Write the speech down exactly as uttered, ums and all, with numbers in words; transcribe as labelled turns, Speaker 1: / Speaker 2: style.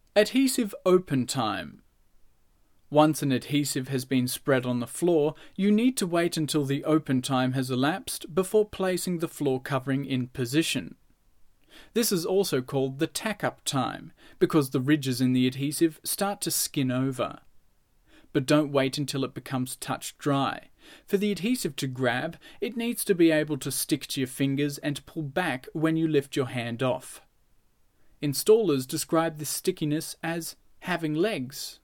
Speaker 1: Adhesive open time. Once an adhesive has been spread on the floor, you need to wait until the open time has elapsed before placing the floor covering in position. This is also called the tack-up time, because the ridges in the adhesive start to skin over. But don't wait until it becomes touch dry. For the adhesive to grab, it needs to be able to stick to your fingers and pull back when you lift your hand off. Installers describe this stickiness as having legs.